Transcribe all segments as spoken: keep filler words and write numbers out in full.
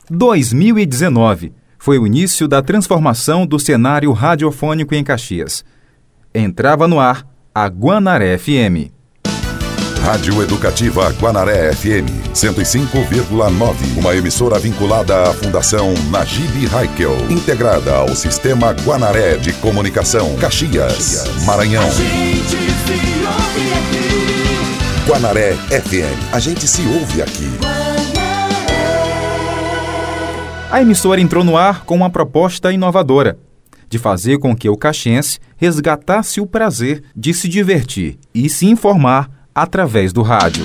dois mil e dezenove foi o início da transformação do cenário radiofônico em Caxias. Entrava no ar a Guanaré F M. Rádio Educativa Guanaré F M, cento e cinco vírgula nove, uma emissora vinculada à Fundação Najib Haikel, integrada ao Sistema Guanaré de Comunicação, Caxias, Caxias. Maranhão. A gente se ouve aqui. Guanaré F M, a gente se ouve aqui. A emissora entrou no ar com uma proposta inovadora, de fazer com que o caxiense resgatasse o prazer de se divertir e se informar através do rádio.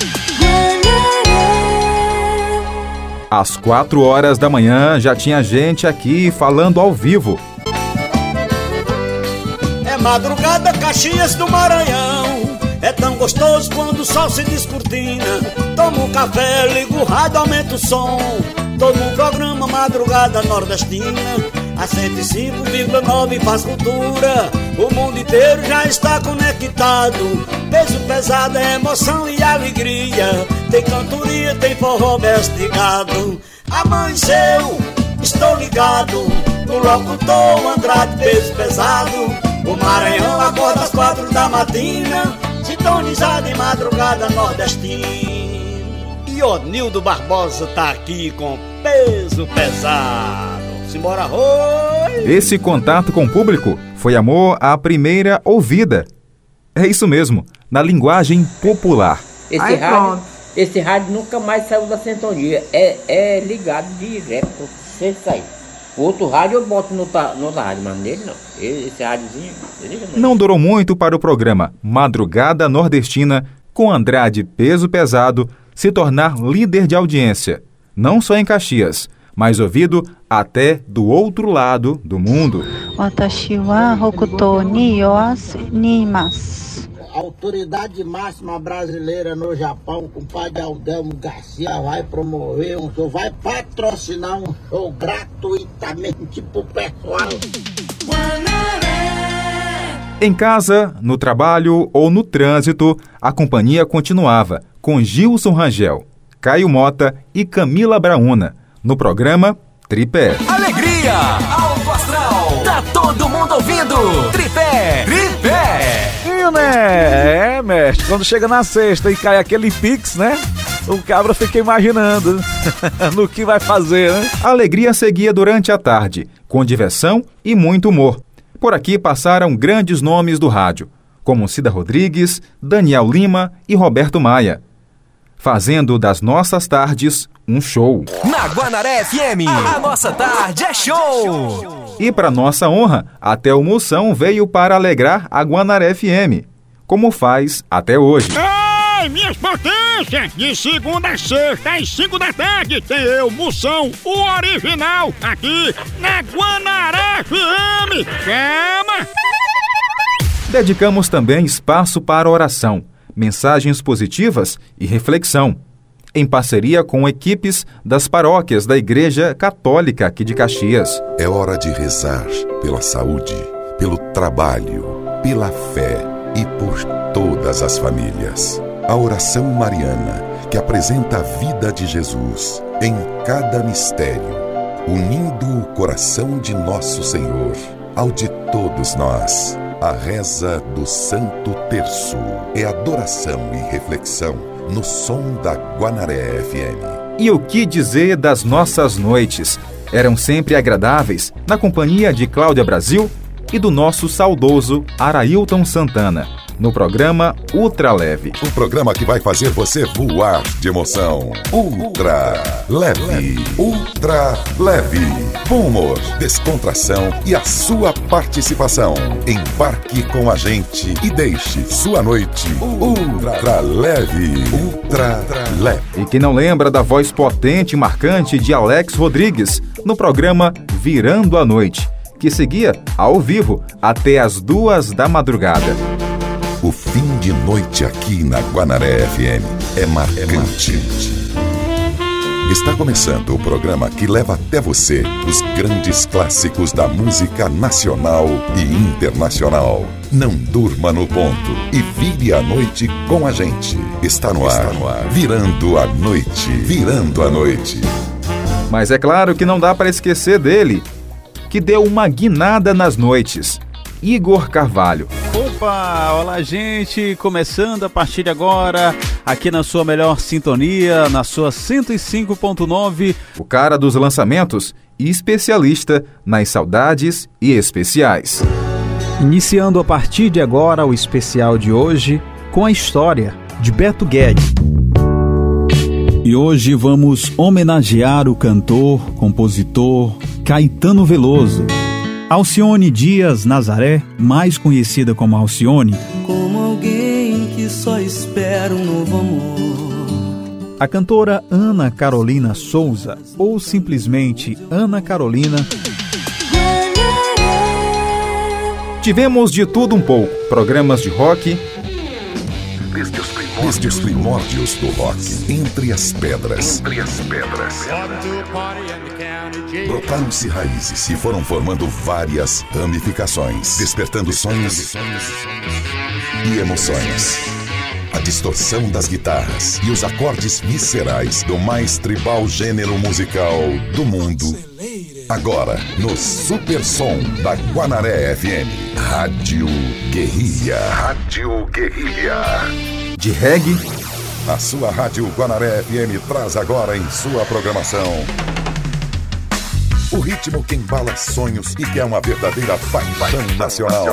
Às quatro horas da manhã já tinha gente aqui falando ao vivo. É madrugada, Caxias do Maranhão. É tão gostoso quando o sol se descortina. Toma um café, liga o rádio, aumenta o som. Todo um programa Madrugada Nordestina. A cento e cinco vírgula nove faz cultura. O mundo inteiro já está conectado. Peso pesado é emoção e alegria. Tem cantoria, tem forró vestigado. Amanheceu, estou ligado. O locutor Andrade, peso pesado. O Maranhão acorda às quatro da matina, sintonizado em Madrugada Nordestina. E o Nildo Barbosa tá aqui com peso pesado. Simbora, oi! Esse contato com o público foi amor à primeira ouvida. É isso mesmo, na linguagem popular. Esse, Ai, rádio, esse rádio nunca mais saiu da sintonia. É, é ligado direto, sem sair. Outro rádio eu boto no, no rádio, mas nele não. Esse rádiozinho... Não durou muito para o programa Madrugada Nordestina, com Andrade Peso Pesado, se tornar líder de audiência, não só em Caxias, mas ouvido até do outro lado do mundo. A autoridade máxima brasileira no Japão, com o padre Aldelmo Garcia, vai promover um show, vai patrocinar um show gratuitamente pro pessoal. Em casa, no trabalho ou no trânsito, a companhia continuava com Gilson Rangel, Caio Mota e Camila Brauna, no programa Tripé. Alegria! Alto astral! Tá todo mundo ouvindo! Tripé! Tripé! E, né? É, mestre, quando chega na sexta e cai aquele pix, né? O cabra fica imaginando no que vai fazer, né? A alegria seguia durante a tarde, com diversão e muito humor. Por aqui passaram grandes nomes do rádio, como Cida Rodrigues, Daniel Lima e Roberto Maia, fazendo das nossas tardes um show. Na Guanaré F M, a nossa tarde é show! E para nossa honra, até o Moção veio para alegrar a Guanaré F M, como faz até hoje. Ei, minhas potências! De segunda a sexta, às cinco da tarde, tem eu, Moção, o original, aqui na Guanaré F M. Chama! Dedicamos também espaço para oração, mensagens positivas e reflexão, em parceria com equipes das paróquias da Igreja Católica aqui de Caxias. É hora de rezar pela saúde, pelo trabalho, pela fé e por todas as famílias. A oração mariana, que apresenta a vida de Jesus em cada mistério, unindo o coração de nosso Senhor ao de todos nós. A reza do Santo Terço é adoração e reflexão no som da Guanaré F M. E o que dizer das nossas noites? Eram sempre agradáveis, na companhia de Cláudia Brasil e do nosso saudoso Arailton Santana, no programa Ultra Leve. Um programa que vai fazer você voar de emoção. Ultra Leve. Ultra Leve. Bom humor, descontração e a sua participação. Embarque com a gente e deixe sua noite ultra leve. Ultra Leve. E quem não lembra da voz potente e marcante de Alex Rodrigues no programa Virando a Noite, que seguia ao vivo até as duas da madrugada. O fim de noite aqui na Guanaré F M é marcante. Está começando o programa que leva até você os grandes clássicos da música nacional e internacional. Não durma no ponto e vire a noite com a gente. Está no ar, Está no ar. Virando a Noite. Virando a Noite. Mas é claro que não dá para esquecer dele, que deu uma guinada nas noites. Igor Carvalho. Opa, olá gente, começando a partir de agora, aqui na sua melhor sintonia, na sua cento e cinco ponto nove. O cara dos lançamentos e especialista nas saudades e especiais. Iniciando a partir de agora o especial de hoje com a história de Beto Guedes. E hoje vamos homenagear o cantor, compositor Caetano Veloso. Alcione Dias Nazaré, mais conhecida como Alcione. Como alguém que só espera um novo amor. A cantora Ana Carolina Souza, ou simplesmente Ana Carolina. Tivemos de tudo um pouco, programas de rock. Desde os primórdios do rock, entre as pedras, entre as pedras, brotaram-se raízes e foram formando várias ramificações, despertando sonhos e emoções. A distorção das guitarras e os acordes viscerais do mais tribal gênero musical do mundo. Agora, no Super Som da Guanaré F M, Rádio Guerrilha. Rádio Guerrilha. De reggae, a sua Rádio Guanaré F M traz agora em sua programação o ritmo que embala sonhos e que é uma verdadeira paixão nacional.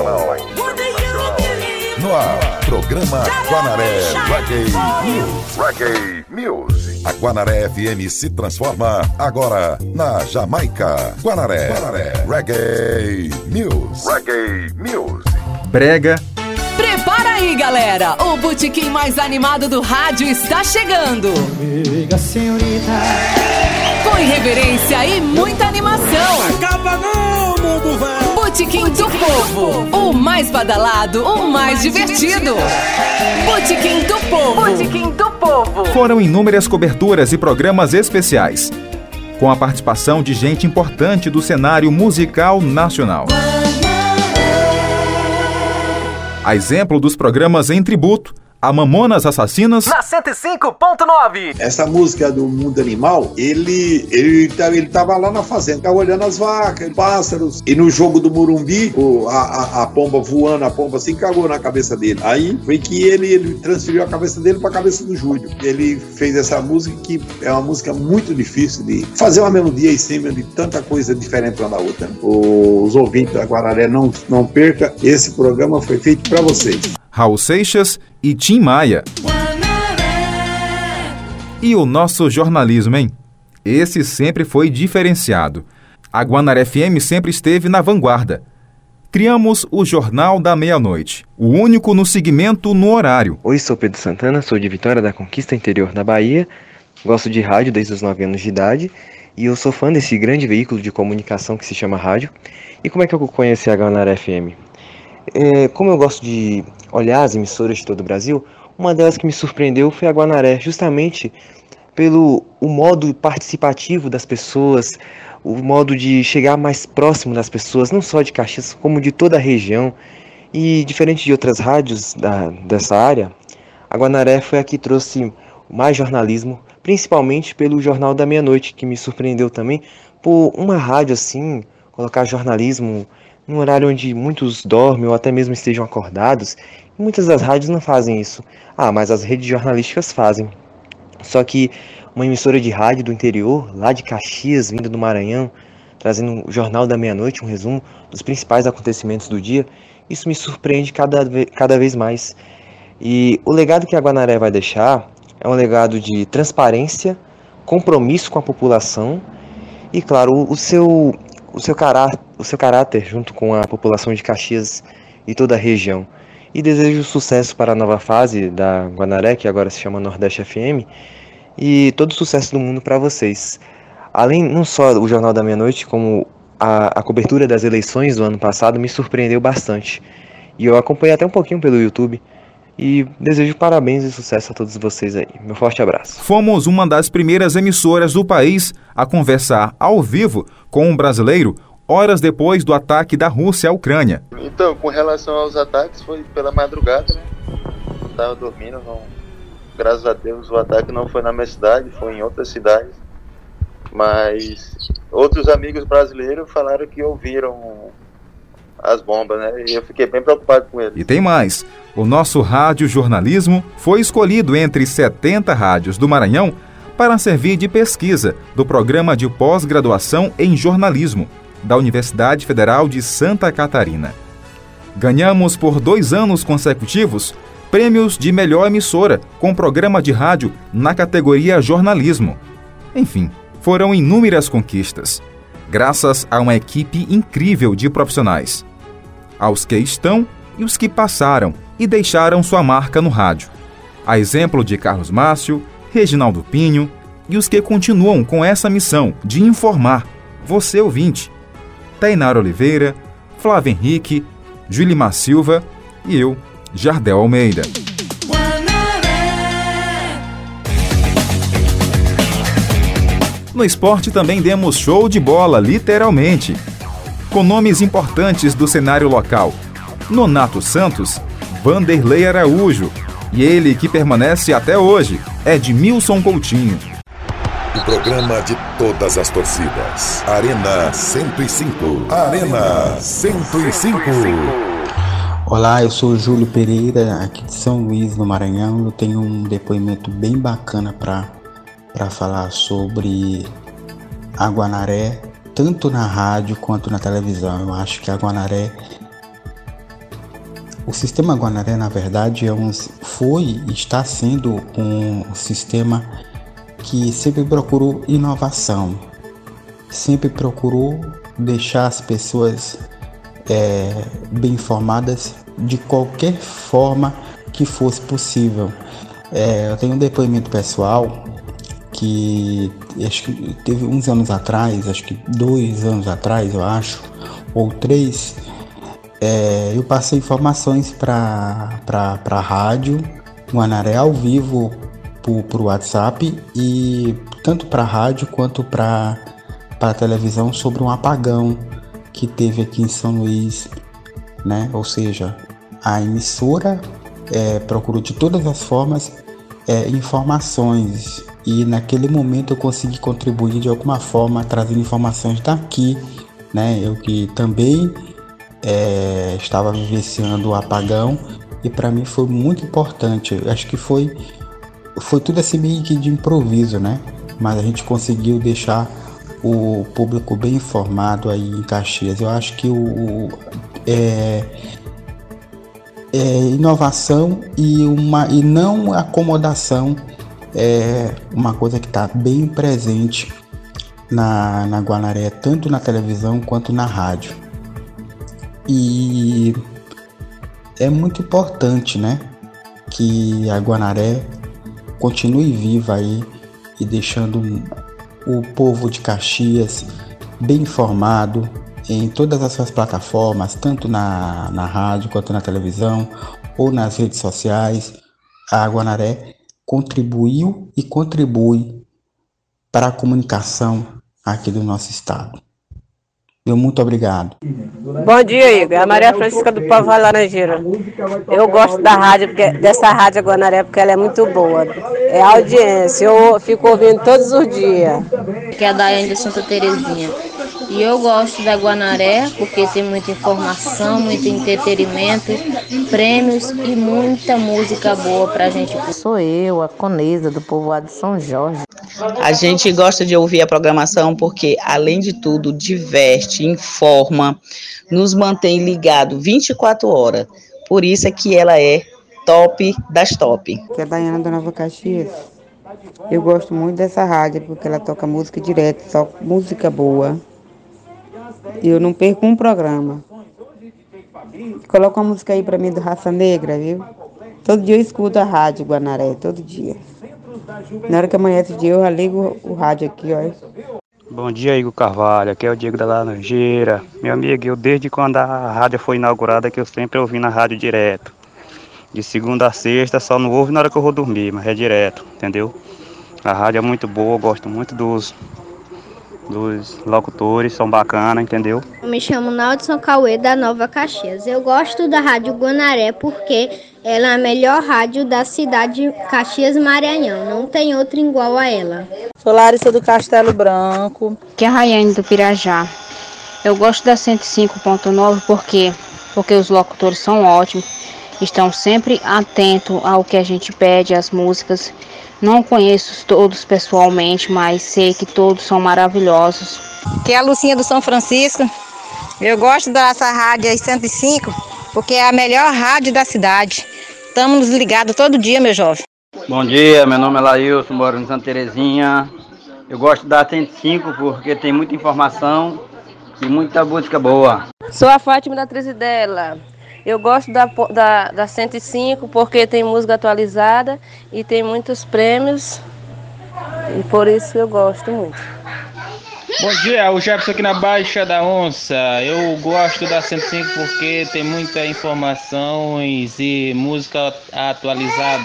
No ar, programa Guanaré Reggae News. Reggae News. A Guanaré F M se transforma agora na Jamaica. Guanaré, Guanaré Reggae News. Reggae News. Brega. Prepara aí, galera! O botequim mais animado do rádio está chegando! Amiga senhorita, com irreverência e muita animação! acaba não, mundo velho! Botequim do Povo! O mais badalado, o mais divertido! Botequim do Povo! Botequim do Povo! Foram inúmeras coberturas e programas especiais, com a participação de gente importante do cenário musical nacional. A exemplo dos programas em tributo a Mamonas Assassinas na cento e cinco ponto nove. Essa música do Mundo Animal, ele ele, ele tava lá na fazenda, tava olhando as vacas, pássaros, e no jogo do Morumbi, o, a, a, a pomba voando, a pomba se cagou na cabeça dele. Aí foi que ele, ele transferiu a cabeça dele pra cabeça do Júlio. Ele fez essa música que é uma música muito difícil de fazer uma melodia em cima de tanta coisa diferente uma da outra. Os ouvintes da Guararé, não, não perca, esse programa foi feito pra vocês. Raul Seixas e Tim Maia. E o nosso jornalismo, hein? Esse sempre foi diferenciado. A Guanaré F M sempre esteve na vanguarda. Criamos o Jornal da Meia-Noite, o único no segmento no horário. Oi, sou Pedro Santana, sou de Vitória da Conquista, interior da Bahia. Gosto de rádio desde os nove anos de idade e eu sou fã desse grande veículo de comunicação que se chama rádio. E como é que eu conheci a Guanaré F M? É, como eu gosto de olhar as emissoras de todo o Brasil, uma delas que me surpreendeu foi a Guanaré, justamente pelo o modo participativo das pessoas, o modo de chegar mais próximo das pessoas, não só de Caxias, como de toda a região. E diferente de outras rádios da, dessa área, a Guanaré foi a que trouxe mais jornalismo, principalmente pelo Jornal da Meia-Noite, que me surpreendeu também por uma rádio assim, colocar jornalismo num horário onde muitos dormem ou até mesmo estejam acordados. E muitas das rádios não fazem isso. Ah, mas as redes jornalísticas fazem. Só que uma emissora de rádio do interior, lá de Caxias, vinda do Maranhão, trazendo o Jornal da Meia-Noite, um resumo dos principais acontecimentos do dia, isso me surpreende cada, cada vez mais. E o legado que a Guanaré vai deixar é um legado de transparência, compromisso com a população e, claro, o seu... O seu, cará- o seu caráter junto com a população de Caxias e toda a região. E desejo sucesso para a nova fase da Guanaré, que agora se chama Nordeste F M, e todo o sucesso do mundo para vocês. Além, não só o Jornal da Meia-Noite, como a, a cobertura das eleições do ano passado me surpreendeu bastante. E eu acompanhei até um pouquinho pelo YouTube. E desejo parabéns e sucesso a todos vocês aí. Meu forte abraço. Fomos uma das primeiras emissoras do país a conversar ao vivo com um brasileiro horas depois do ataque da Rússia à Ucrânia. Então, com relação aos ataques, foi pela madrugada, né? Eu tava dormindo, não... graças a Deus o ataque não foi na minha cidade, foi em outra cidade. Mas outros amigos brasileiros falaram que ouviram as bombas, né? E eu fiquei bem preocupado com eles. E tem mais. O nosso rádio jornalismo foi escolhido entre setenta rádios do Maranhão para servir de pesquisa do programa de pós-graduação em jornalismo da Universidade Federal de Santa Catarina. Ganhamos por dois anos consecutivos prêmios de melhor emissora com programa de rádio na categoria jornalismo. Enfim, foram inúmeras conquistas, graças a uma equipe incrível de profissionais. Aos que estão e os que passaram e deixaram sua marca no rádio. A exemplo de Carlos Márcio, Reginaldo Pinho e os que continuam com essa missão de informar você ouvinte. Tainara Oliveira, Flávio Henrique, Julimar Silva e eu, Jardel Almeida. No esporte também demos show de bola, literalmente. Com nomes importantes do cenário local. Nonato Santos, Vanderlei Araújo e ele que permanece até hoje, Edmilson Coutinho. O programa de todas as torcidas. Arena cento e cinco. Arena cento e cinco. Olá, eu sou o Júlio Pereira, aqui de São Luís, no Maranhão. Eu tenho um depoimento bem bacana para para falar sobre a Guanaré, tanto na rádio quanto na televisão. Eu acho que a Guanaré, o sistema Guanaré, na verdade, é um, foi e está sendo um sistema que sempre procurou inovação, sempre procurou deixar as pessoas é, bem informadas de qualquer forma que fosse possível. É, eu tenho um depoimento pessoal que acho que teve uns anos atrás, acho que dois anos atrás, eu acho, ou três, é, eu passei informações para a rádio Guanaré ao vivo por WhatsApp e tanto para a rádio quanto para a televisão sobre um apagão que teve aqui em São Luís, né? Ou seja, a emissora é, procurou de todas as formas é, informações e naquele momento eu consegui contribuir de alguma forma trazendo informações daqui, né? Eu que também é, estava vivenciando o apagão e para mim foi muito importante. Eu acho que foi Foi tudo assim meio que de improviso, né? Mas a gente conseguiu deixar o público bem informado aí em Caxias. Eu acho que o, é, é inovação e, uma, e não acomodação é uma coisa que está bem presente na, na Guanaré, tanto na televisão quanto na rádio. E é muito importante, né? Que a Guanaré continue viva aí e deixando o povo de Caxias bem informado em todas as suas plataformas, tanto na, na rádio quanto na televisão ou nas redes sociais. A Guanaré contribuiu e contribui para a comunicação aqui do nosso estado. Meu muito obrigado. Bom dia, Igor. É a Maria Francisca do Povo Laranjeira. Eu gosto da rádio, porque, dessa rádio Guanaré, porque ela é muito boa. É audiência, eu fico ouvindo todos os dias. Que é a Daiane de Santa Terezinha. E eu gosto da Guanaré, porque tem muita informação, muito entretenimento, prêmios e muita música boa pra gente. Sou eu, a Conesa, do povoado de São Jorge. A gente gosta de ouvir a programação porque, além de tudo, diverte, informa, nos mantém ligado vinte e quatro horas. Por isso é que ela é top das top. Que é a Daiana da Nova Caxias. Eu gosto muito dessa rádio porque ela toca música direto, só música boa. E eu não perco um programa. Coloca uma música aí pra mim do Raça Negra, viu? Todo dia eu escuto a rádio Guanaré, todo dia. Na hora que amanhece o dia eu já ligo o rádio aqui, ó. Bom dia, Igor Carvalho, aqui é o Diego da Laranjeira. Meu amigo, eu desde quando a rádio foi inaugurada que eu sempre ouvi na rádio direto. De segunda a sexta, só não ouvo na hora que eu vou dormir, mas é direto, entendeu? A rádio é muito boa, eu gosto muito dos, dos locutores, são bacanas, entendeu? Eu me chamo Naldson Cauê, da Nova Caxias. Eu gosto da Rádio Guanaré porque ela é a melhor rádio da cidade de Caxias Maranhão. Não tem outra igual a ela. Sou Larissa do Castelo Branco. Que é a Raiane do Pirajá. Eu gosto da cento e cinco ponto nove porque, porque os locutores são ótimos, estão sempre atentos ao que a gente pede, as músicas. Não conheço todos pessoalmente, mas sei que todos são maravilhosos. Que é a Lucinha do São Francisco. Eu gosto dessa rádio aí cento e cinco porque é a melhor rádio da cidade. Estamos ligados todo dia, meu jovem. Bom dia, meu nome é Lailson, moro em Santa Terezinha. Eu gosto da cento e cinco porque tem muita informação e muita música boa. Sou a Fátima da Trizidela. Eu gosto da, da, da cento e cinco porque tem música atualizada e tem muitos prêmios e por isso eu gosto muito. Bom dia, o Jefferson aqui na Baixa da Onça. Eu gosto da cento e cinco porque tem muita informações e música atualizada.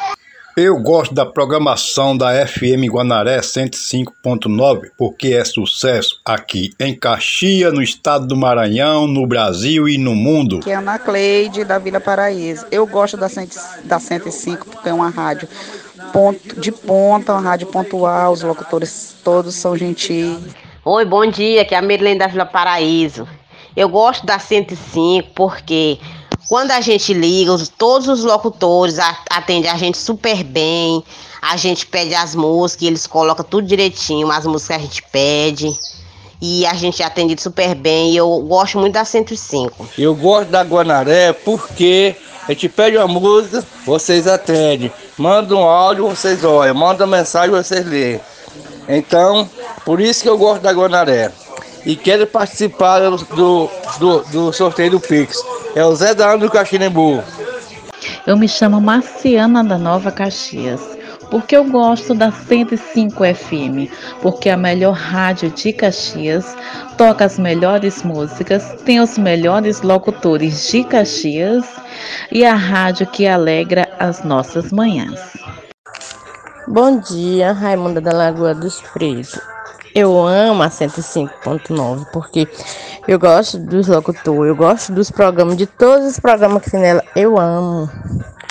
Eu gosto da programação da F M Guanaré cento e cinco ponto nove porque é sucesso aqui em Caxias, no estado do Maranhão, no Brasil e no mundo. Que é Ana Cleide, da Vila Paraíso. Eu gosto da, cento, da cento e cinco porque é uma rádio ponto, de ponta, uma rádio pontual, os locutores todos são gentis. Oi, bom dia, aqui é a Merilene da Vila Paraíso. Eu gosto da cento e cinco porque quando a gente liga, todos os locutores atendem a gente super bem. A gente pede as músicas e eles colocam tudo direitinho, as músicas que a gente pede. E a gente é atendido super bem e eu gosto muito da cento e cinco. Eu gosto da Guanaré porque a gente pede uma música, vocês atendem. Manda um áudio, vocês olham. Manda uma mensagem, vocês lêem. Então, por isso que eu gosto da Guanaré. E quero participar do, do, do sorteio do Pix. É o Zé Dano do Caxinembu. Eu me chamo Marciana da Nova Caxias. Porque eu gosto da cento e cinco F M. Porque é a melhor rádio de Caxias. Toca as melhores músicas. Tem os melhores locutores de Caxias. E a rádio que alegra as nossas manhãs. Bom dia, Raimunda da Lagoa dos Pretos. Eu amo a cento e cinco ponto nove porque eu gosto dos locutores, eu gosto dos programas, de todos os programas que tem nela, eu amo.